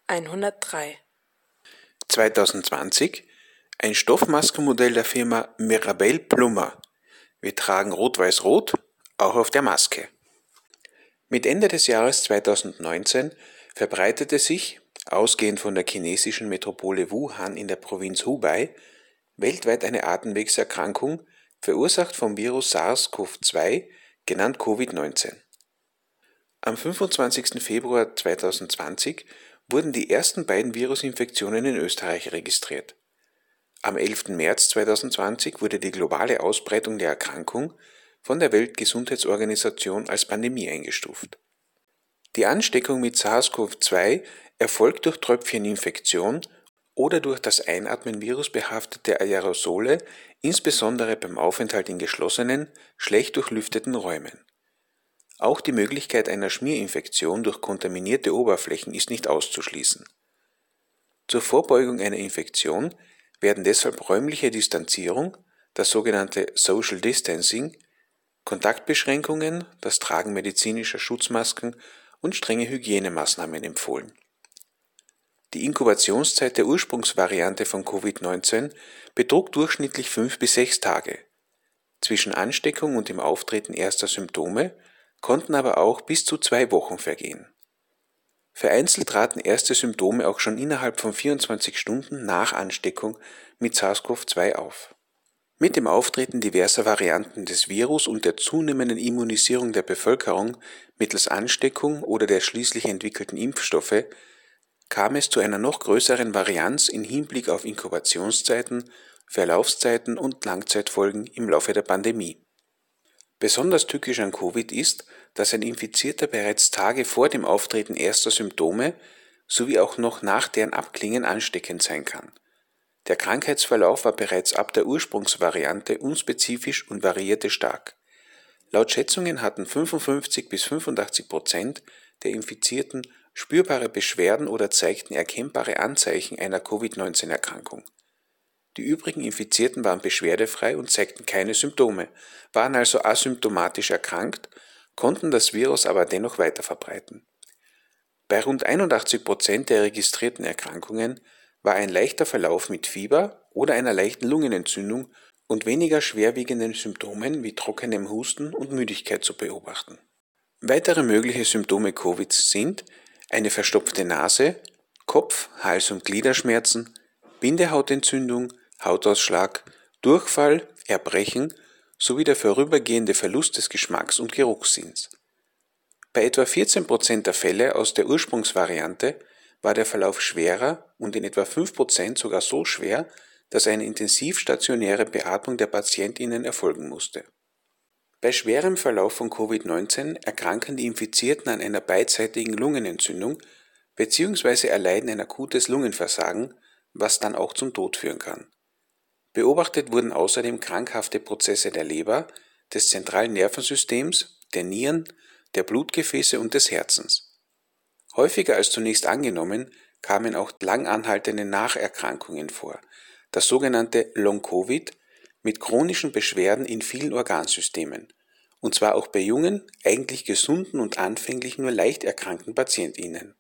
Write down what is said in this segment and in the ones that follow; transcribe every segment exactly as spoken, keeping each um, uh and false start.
hundertdrei. zweitausendzwanzig ein Stoffmaskenmodell der Firma Mirabel Plummer. Wir tragen Rot-Weiß-Rot, auch auf der Maske. Mit Ende des Jahres zweitausendneunzehn verbreitete sich, ausgehend von der chinesischen Metropole Wuhan in der Provinz Hubei, weltweit eine Atemwegserkrankung, verursacht vom Virus SARS-CoV zwei, genannt Covid neunzehn. Am fünfundzwanzigsten Februar zweitausendzwanzig wurden die ersten beiden Virusinfektionen in Österreich registriert. Am elften März zweitausendzwanzig wurde die globale Ausbreitung der Erkrankung von der Weltgesundheitsorganisation als Pandemie eingestuft. Die Ansteckung mit SARS-CoV zwei erfolgt durch Tröpfcheninfektion oder durch das Einatmen virusbehaftete Aerosole, insbesondere beim Aufenthalt in geschlossenen, schlecht durchlüfteten Räumen. Auch die Möglichkeit einer Schmierinfektion durch kontaminierte Oberflächen ist nicht auszuschließen. Zur Vorbeugung einer Infektion werden deshalb räumliche Distanzierung, das sogenannte Social Distancing, Kontaktbeschränkungen, das Tragen medizinischer Schutzmasken und strenge Hygienemaßnahmen empfohlen. Die Inkubationszeit der Ursprungsvariante von Covid neunzehn betrug durchschnittlich fünf bis sechs Tage. Zwischen Ansteckung und dem Auftreten erster Symptome konnten aber auch bis zu zwei Wochen vergehen. Vereinzelt traten erste Symptome auch schon innerhalb von vierundzwanzig Stunden nach Ansteckung mit SARS-CoV zwei auf. Mit dem Auftreten diverser Varianten des Virus und der zunehmenden Immunisierung der Bevölkerung mittels Ansteckung oder der schließlich entwickelten Impfstoffe kam es zu einer noch größeren Varianz im Hinblick auf Inkubationszeiten, Verlaufszeiten und Langzeitfolgen im Laufe der Pandemie. Besonders tückisch an Covid ist, dass ein Infizierter bereits Tage vor dem Auftreten erster Symptome sowie auch noch nach deren Abklingen ansteckend sein kann. Der Krankheitsverlauf war bereits ab der Ursprungsvariante unspezifisch und variierte stark. Laut Schätzungen hatten fünfundfünfzig bis fünfundachtzig Prozent der Infizierten spürbare Beschwerden oder zeigten erkennbare Anzeichen einer Covid neunzehn Erkrankung. Die übrigen Infizierten waren beschwerdefrei und zeigten keine Symptome, waren also asymptomatisch erkrankt, konnten das Virus aber dennoch weiterverbreiten. Bei rund einundachtzig Prozent der registrierten Erkrankungen war ein leichter Verlauf mit Fieber oder einer leichten Lungenentzündung und weniger schwerwiegenden Symptomen wie trockenem Husten und Müdigkeit zu beobachten. Weitere mögliche Symptome Covids sind eine verstopfte Nase, Kopf-, Hals- und Gliederschmerzen, Bindehautentzündung, Hautausschlag, Durchfall, Erbrechen sowie der vorübergehende Verlust des Geschmacks- und Geruchssinns. Bei etwa vierzehn Prozent der Fälle aus der Ursprungsvariante war der Verlauf schwerer und in etwa fünf Prozent sogar so schwer, dass eine intensivstationäre Beatmung der PatientInnen erfolgen musste. Bei schwerem Verlauf von Covid neunzehn erkranken die Infizierten an einer beidseitigen Lungenentzündung bzw. erleiden ein akutes Lungenversagen, was dann auch zum Tod führen kann. Beobachtet wurden außerdem krankhafte Prozesse der Leber, des zentralen Nervensystems, der Nieren, der Blutgefäße und des Herzens. Häufiger als zunächst angenommen kamen auch lang anhaltende Nacherkrankungen vor, das sogenannte Long-Covid, mit chronischen Beschwerden in vielen Organsystemen, und zwar auch bei jungen, eigentlich gesunden und anfänglich nur leicht erkrankten PatientInnen.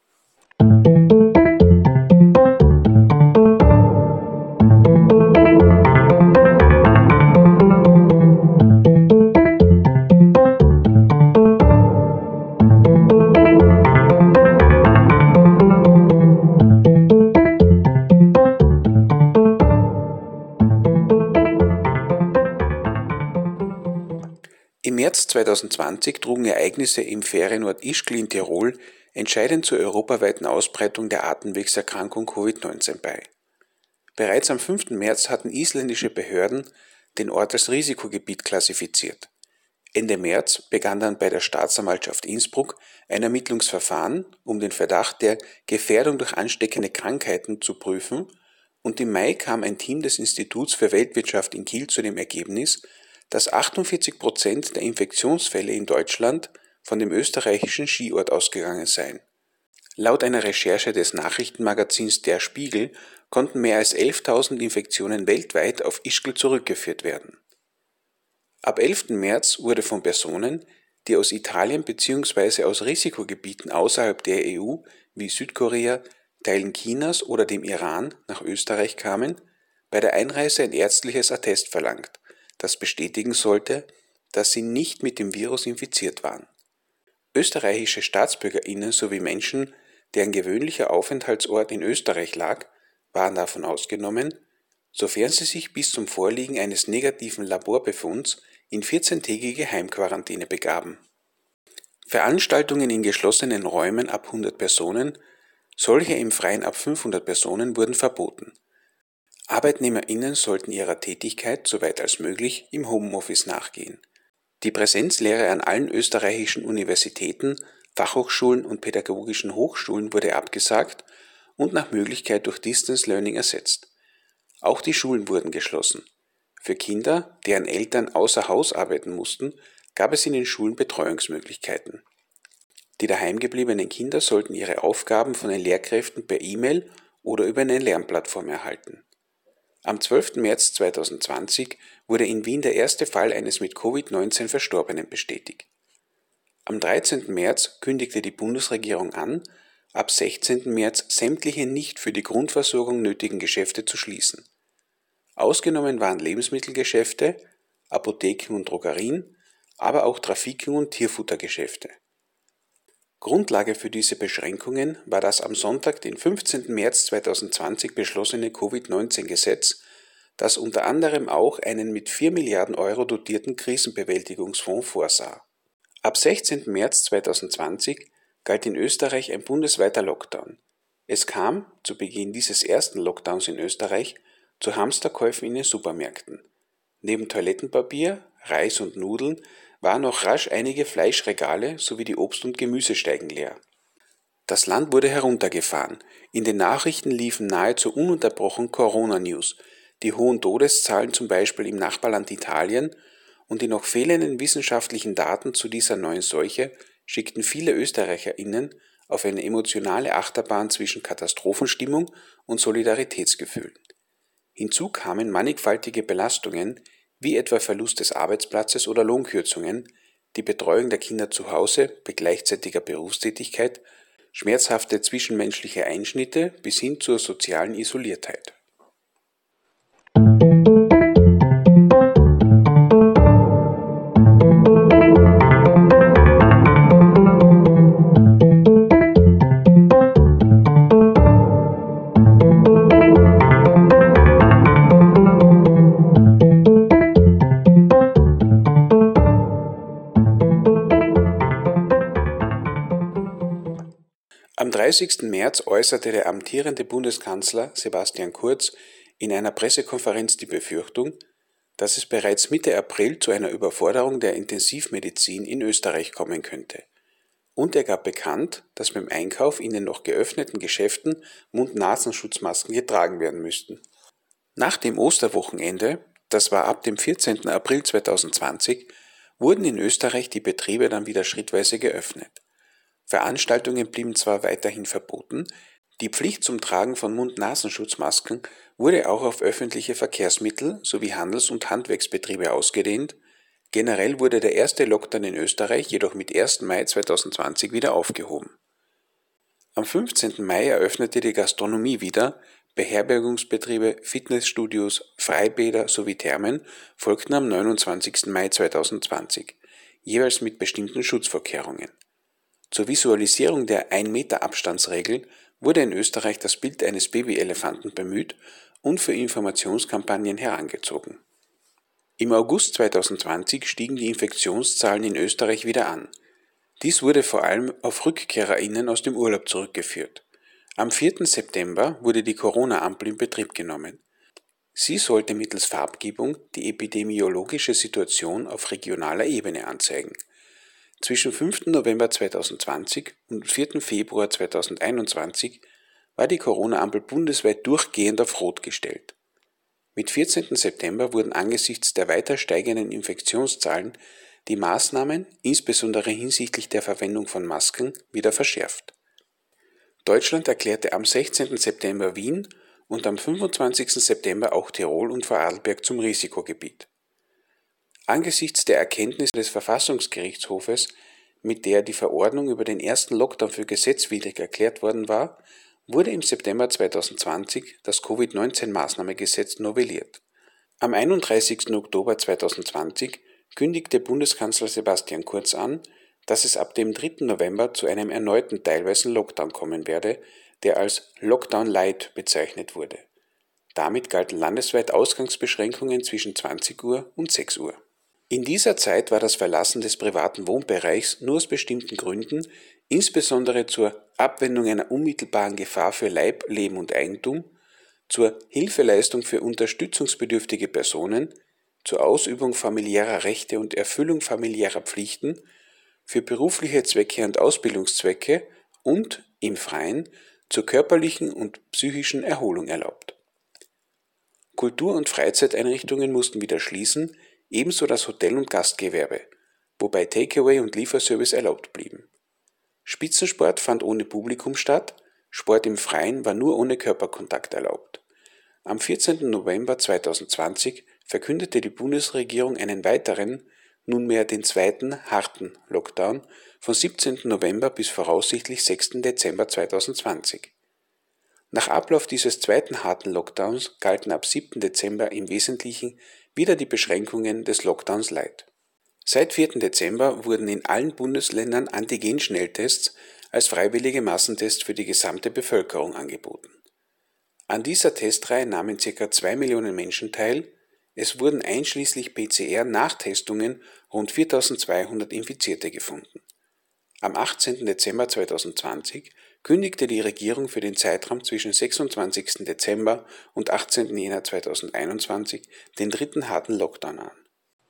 Im März zweitausendzwanzig trugen Ereignisse im Ferienort Ischgl in Tirol entscheidend zur europaweiten Ausbreitung der Atemwegserkrankung Covid neunzehn bei. Bereits am fünften März hatten isländische Behörden den Ort als Risikogebiet klassifiziert. Ende März begann dann bei der Staatsanwaltschaft Innsbruck ein Ermittlungsverfahren, um den Verdacht der Gefährdung durch ansteckende Krankheiten zu prüfen, und im Mai kam ein Team des Instituts für Weltwirtschaft in Kiel zu dem Ergebnis, dass achtundvierzig Prozent der Infektionsfälle in Deutschland von dem österreichischen Skiort ausgegangen seien. Laut einer Recherche des Nachrichtenmagazins Der Spiegel konnten mehr als elftausend Infektionen weltweit auf Ischgl zurückgeführt werden. Ab elften März wurde von Personen, die aus Italien bzw. aus Risikogebieten außerhalb der E U wie Südkorea, Teilen Chinas oder dem Iran nach Österreich kamen, bei der Einreise ein ärztliches Attest verlangt, das bestätigen sollte, dass sie nicht mit dem Virus infiziert waren. Österreichische StaatsbürgerInnen sowie Menschen, deren gewöhnlicher Aufenthaltsort in Österreich lag, waren davon ausgenommen, sofern sie sich bis zum Vorliegen eines negativen Laborbefunds in vierzehntägige Heimquarantäne begaben. Veranstaltungen in geschlossenen Räumen ab hundert Personen, solche im Freien ab fünfhundert Personen wurden verboten. ArbeitnehmerInnen sollten ihrer Tätigkeit, soweit als möglich, im Homeoffice nachgehen. Die Präsenzlehre an allen österreichischen Universitäten, Fachhochschulen und pädagogischen Hochschulen wurde abgesagt und nach Möglichkeit durch Distance Learning ersetzt. Auch die Schulen wurden geschlossen. Für Kinder, deren Eltern außer Haus arbeiten mussten, gab es in den Schulen Betreuungsmöglichkeiten. Die daheimgebliebenen Kinder sollten ihre Aufgaben von den Lehrkräften per E-Mail oder über eine Lernplattform erhalten. Am zwölften März zweitausendzwanzig wurde in Wien der erste Fall eines mit Covid neunzehn Verstorbenen bestätigt. Am dreizehnten März kündigte die Bundesregierung an, ab sechzehnten März sämtliche nicht für die Grundversorgung nötigen Geschäfte zu schließen. Ausgenommen waren Lebensmittelgeschäfte, Apotheken und Drogerien, aber auch Trafiken- und Tierfuttergeschäfte. Grundlage für diese Beschränkungen war das am Sonntag, den fünfzehnten März zweitausendzwanzig beschlossene Covid neunzehn Gesetz, das unter anderem auch einen mit vier Milliarden Euro dotierten Krisenbewältigungsfonds vorsah. Ab sechzehnten März zweitausendzwanzig galt in Österreich ein bundesweiter Lockdown. Es kam, zu Beginn dieses ersten Lockdowns in Österreich, zu Hamsterkäufen in den Supermärkten. Neben Toilettenpapier, Reis und Nudeln waren auch rasch einige Fleischregale sowie die Obst- und Gemüsesteigen leer. Das Land wurde heruntergefahren. In den Nachrichten liefen nahezu ununterbrochen Corona-News, die hohen Todeszahlen zum Beispiel im Nachbarland Italien und die noch fehlenden wissenschaftlichen Daten zu dieser neuen Seuche schickten viele ÖsterreicherInnen auf eine emotionale Achterbahn zwischen Katastrophenstimmung und Solidaritätsgefühl. Hinzu kamen mannigfaltige Belastungen, wie etwa Verlust des Arbeitsplatzes oder Lohnkürzungen, die Betreuung der Kinder zu Hause bei gleichzeitiger Berufstätigkeit, schmerzhafte zwischenmenschliche Einschnitte bis hin zur sozialen Isoliertheit. Am dreißigsten März äußerte der amtierende Bundeskanzler Sebastian Kurz in einer Pressekonferenz die Befürchtung, dass es bereits Mitte April zu einer Überforderung der Intensivmedizin in Österreich kommen könnte. Und er gab bekannt, dass beim Einkauf in den noch geöffneten Geschäften Mund-Nasenschutzmasken getragen werden müssten. Nach dem Osterwochenende, das war ab dem vierzehnten April zweitausendzwanzig, wurden in Österreich die Betriebe dann wieder schrittweise geöffnet. Veranstaltungen blieben zwar weiterhin verboten, die Pflicht zum Tragen von Mund-Nasenschutzmasken wurde auch auf öffentliche Verkehrsmittel sowie Handels- und Handwerksbetriebe ausgedehnt, generell wurde der erste Lockdown in Österreich jedoch mit ersten Mai zweitausendzwanzig wieder aufgehoben. Am fünfzehnten Mai eröffnete die Gastronomie wieder, Beherbergungsbetriebe, Fitnessstudios, Freibäder sowie Thermen folgten am neunundzwanzigsten Mai zweitausendzwanzig, jeweils mit bestimmten Schutzvorkehrungen. Zur Visualisierung der ein Meter Abstandsregel wurde in Österreich das Bild eines Babyelefanten bemüht und für Informationskampagnen herangezogen. Im August zweitausendzwanzig stiegen die Infektionszahlen in Österreich wieder an. Dies wurde vor allem auf RückkehrerInnen aus dem Urlaub zurückgeführt. Am vierten September wurde die Corona-Ampel in Betrieb genommen. Sie sollte mittels Farbgebung die epidemiologische Situation auf regionaler Ebene anzeigen. Zwischen fünften November zweitausendzwanzig und vierten Februar zweitausendeinundzwanzig war die Corona-Ampel bundesweit durchgehend auf Rot gestellt. Mit vierzehnten September wurden angesichts der weiter steigenden Infektionszahlen die Maßnahmen, insbesondere hinsichtlich der Verwendung von Masken, wieder verschärft. Deutschland erklärte am sechzehnten September Wien und am fünfundzwanzigsten September auch Tirol und Vorarlberg zum Risikogebiet. Angesichts der Erkenntnis des Verfassungsgerichtshofes, mit der die Verordnung über den ersten Lockdown für gesetzwidrig erklärt worden war, wurde im September zweitausendzwanzig das Covid neunzehn Maßnahmengesetz novelliert. Am einunddreißigsten Oktober zweitausendzwanzig kündigte Bundeskanzler Sebastian Kurz an, dass es ab dem dritten November zu einem erneuten teilweisen Lockdown kommen werde, der als Lockdown Light bezeichnet wurde. Damit galten landesweit Ausgangsbeschränkungen zwischen zwanzig Uhr und sechs Uhr. In dieser Zeit war das Verlassen des privaten Wohnbereichs nur aus bestimmten Gründen, insbesondere zur Abwendung einer unmittelbaren Gefahr für Leib, Leben und Eigentum, zur Hilfeleistung für unterstützungsbedürftige Personen, zur Ausübung familiärer Rechte und Erfüllung familiärer Pflichten, für berufliche Zwecke und Ausbildungszwecke und, im Freien, zur körperlichen und psychischen Erholung erlaubt. Kultur- und Freizeiteinrichtungen mussten wieder schließen, ebenso das Hotel- und Gastgewerbe, wobei Takeaway und Lieferservice erlaubt blieben. Spitzensport fand ohne Publikum statt, Sport im Freien war nur ohne Körperkontakt erlaubt. Am vierzehnten November zweitausendzwanzig verkündete die Bundesregierung einen weiteren, nunmehr den zweiten, harten Lockdown von siebzehnten November bis voraussichtlich sechsten Dezember zweitausendzwanzig. Nach Ablauf dieses zweiten harten Lockdowns galten ab siebten Dezember im Wesentlichen wieder die Beschränkungen des Lockdowns Light. Seit vierten Dezember wurden in allen Bundesländern Antigen-Schnelltests als freiwillige Massentests für die gesamte Bevölkerung angeboten. An dieser Testreihe nahmen ca. zwei Millionen Menschen teil, es wurden einschließlich P C R-Nachtestungen rund viertausendzweihundert Infizierte gefunden. Am achtzehnten Dezember zweitausendzwanzig kündigte die Regierung für den Zeitraum zwischen sechsundzwanzigsten Dezember und achtzehnten Jänner zweitausendeinundzwanzig den dritten harten Lockdown an.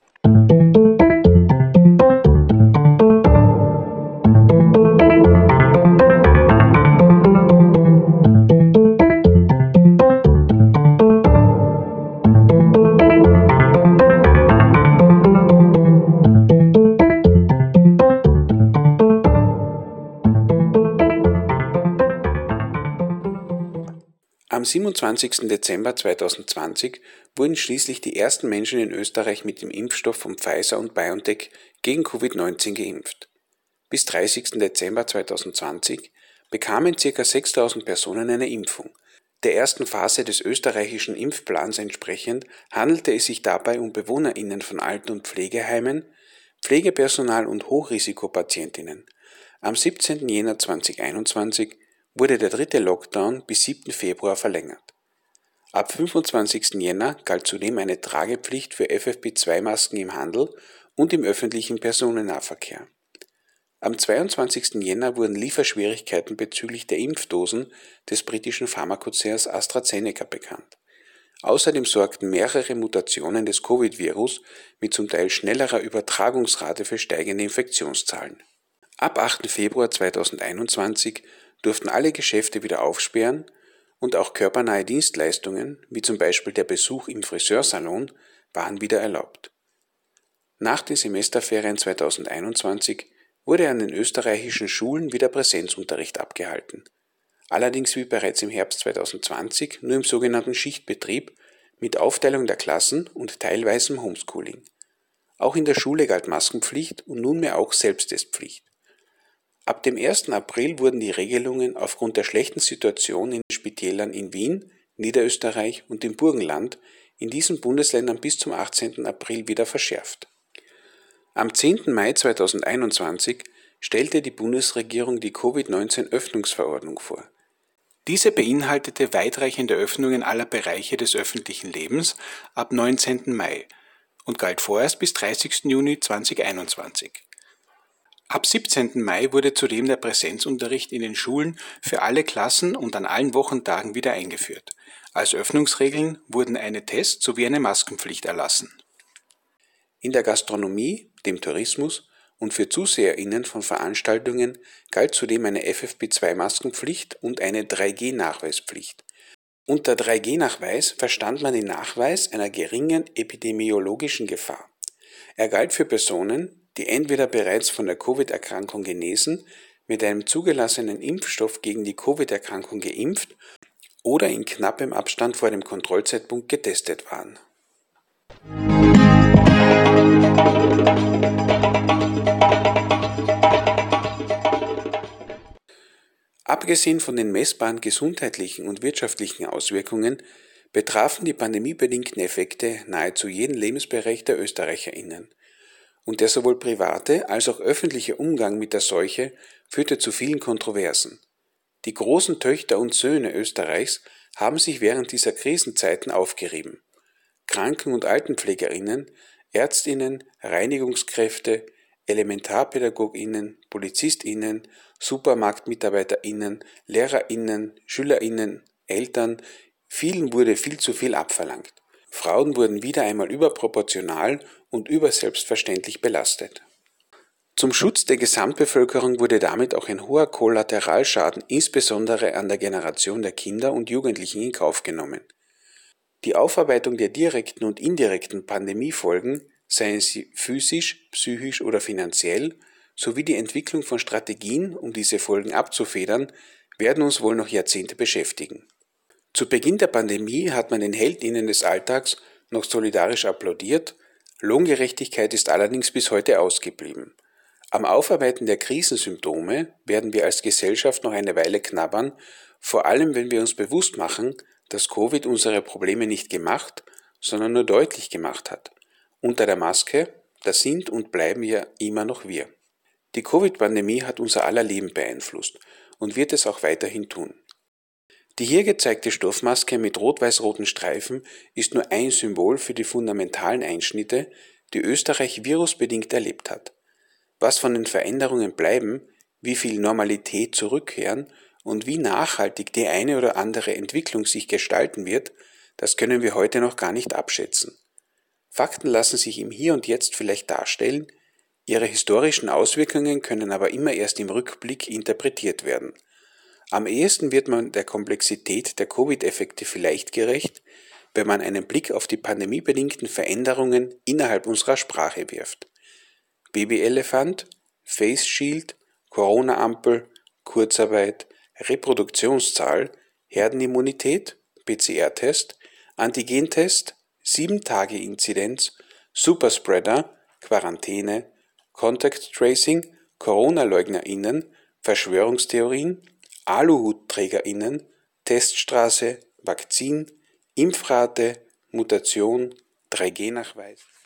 Am siebenundzwanzigsten Dezember zweitausendzwanzig wurden schließlich die ersten Menschen in Österreich mit dem Impfstoff von Pfizer und BioNTech gegen Covid neunzehn geimpft. Bis dreißigsten Dezember zweitausendzwanzig bekamen ca. sechstausend Personen eine Impfung. Der ersten Phase des österreichischen Impfplans entsprechend handelte es sich dabei um BewohnerInnen von Alten- und Pflegeheimen, Pflegepersonal und Hochrisikopatientinnen. Am siebzehnten Jänner zweitausendeinundzwanzig wurde der dritte Lockdown bis siebten Februar verlängert. Ab fünfundzwanzigsten Jänner galt zudem eine Tragepflicht für F F P zwei Masken im Handel und im öffentlichen Personennahverkehr. Am zweiundzwanzigsten Jänner wurden Lieferschwierigkeiten bezüglich der Impfdosen des britischen Pharmakonzerns AstraZeneca bekannt. Außerdem sorgten mehrere Mutationen des Covid-Virus mit zum Teil schnellerer Übertragungsrate für steigende Infektionszahlen. Ab achten Februar zweitausendeinundzwanzig durften alle Geschäfte wieder aufsperren und auch körpernahe Dienstleistungen, wie zum Beispiel der Besuch im Friseursalon, waren wieder erlaubt. Nach den Semesterferien zweitausendeinundzwanzig wurde an den österreichischen Schulen wieder Präsenzunterricht abgehalten. Allerdings wie bereits im Herbst zweitausendzwanzig nur im sogenannten Schichtbetrieb mit Aufteilung der Klassen und teilweisem Homeschooling. Auch in der Schule galt Maskenpflicht und nunmehr auch Selbsttestpflicht. Ab dem ersten April wurden die Regelungen aufgrund der schlechten Situation in Spitälern in Wien, Niederösterreich und im Burgenland in diesen Bundesländern bis zum achtzehnten April wieder verschärft. Am zehnten Mai zweitausendeinundzwanzig stellte die Bundesregierung die Covid neunzehn Öffnungsverordnung vor. Diese beinhaltete weitreichende Öffnungen aller Bereiche des öffentlichen Lebens ab neunzehnten Mai und galt vorerst bis dreißigsten Juni zweitausendeinundzwanzig. Ab siebzehnten Mai wurde zudem der Präsenzunterricht in den Schulen für alle Klassen und an allen Wochentagen wieder eingeführt. Als Öffnungsregeln wurden eine Test- sowie eine Maskenpflicht erlassen. In der Gastronomie, dem Tourismus und für ZuseherInnen von Veranstaltungen galt zudem eine F F P zwei Maskenpflicht und eine drei G Nachweispflicht. Unter drei G Nachweis verstand man den Nachweis einer geringen epidemiologischen Gefahr. Er galt für Personen, die entweder bereits von der Covid-Erkrankung genesen, mit einem zugelassenen Impfstoff gegen die Covid-Erkrankung geimpft oder in knappem Abstand vor dem Kontrollzeitpunkt getestet waren. Abgesehen von den messbaren gesundheitlichen und wirtschaftlichen Auswirkungen betrafen die pandemiebedingten Effekte nahezu jeden Lebensbereich der ÖsterreicherInnen. Und der sowohl private als auch öffentliche Umgang mit der Seuche führte zu vielen Kontroversen. Die großen Töchter und Söhne Österreichs haben sich während dieser Krisenzeiten aufgerieben. Kranken- und AltenpflegerInnen, ÄrztInnen, Reinigungskräfte, ElementarpädagogInnen, PolizistInnen, SupermarktmitarbeiterInnen, LehrerInnen, SchülerInnen, Eltern, vielen wurde viel zu viel abverlangt. Frauen wurden wieder einmal überproportional und überselbstverständlich belastet. Zum Schutz der Gesamtbevölkerung wurde damit auch ein hoher Kollateralschaden insbesondere an der Generation der Kinder und Jugendlichen in Kauf genommen. Die Aufarbeitung der direkten und indirekten Pandemiefolgen, seien sie physisch, psychisch oder finanziell, sowie die Entwicklung von Strategien, um diese Folgen abzufedern, werden uns wohl noch Jahrzehnte beschäftigen. Zu Beginn der Pandemie hat man den HeldInnen des Alltags noch solidarisch applaudiert, Lohngerechtigkeit ist allerdings bis heute ausgeblieben. Am Aufarbeiten der Krisensymptome werden wir als Gesellschaft noch eine Weile knabbern, vor allem wenn wir uns bewusst machen, dass Covid unsere Probleme nicht gemacht, sondern nur deutlich gemacht hat. Unter der Maske, das sind und bleiben ja immer noch wir. Die Covid-Pandemie hat unser aller Leben beeinflusst und wird es auch weiterhin tun. Die hier gezeigte Stoffmaske mit rot-weiß-roten Streifen ist nur ein Symbol für die fundamentalen Einschnitte, die Österreich virusbedingt erlebt hat. Was von den Veränderungen bleiben, wie viel Normalität zurückkehren und wie nachhaltig die eine oder andere Entwicklung sich gestalten wird, das können wir heute noch gar nicht abschätzen. Fakten lassen sich im Hier und Jetzt vielleicht darstellen, ihre historischen Auswirkungen können aber immer erst im Rückblick interpretiert werden. Am ehesten wird man der Komplexität der Covid-Effekte vielleicht gerecht, wenn man einen Blick auf die pandemiebedingten Veränderungen innerhalb unserer Sprache wirft. Babyelefant, Face Shield, Corona-Ampel, Kurzarbeit, Reproduktionszahl, Herdenimmunität, P C R-Test, Antigentest, sieben Tage Inzidenz, Superspreader, Quarantäne, Contact Tracing, Corona-LeugnerInnen, Verschwörungstheorien, AluhutträgerInnen, Teststraße, Vakzin, Impfrate, Mutation, drei G Nachweis.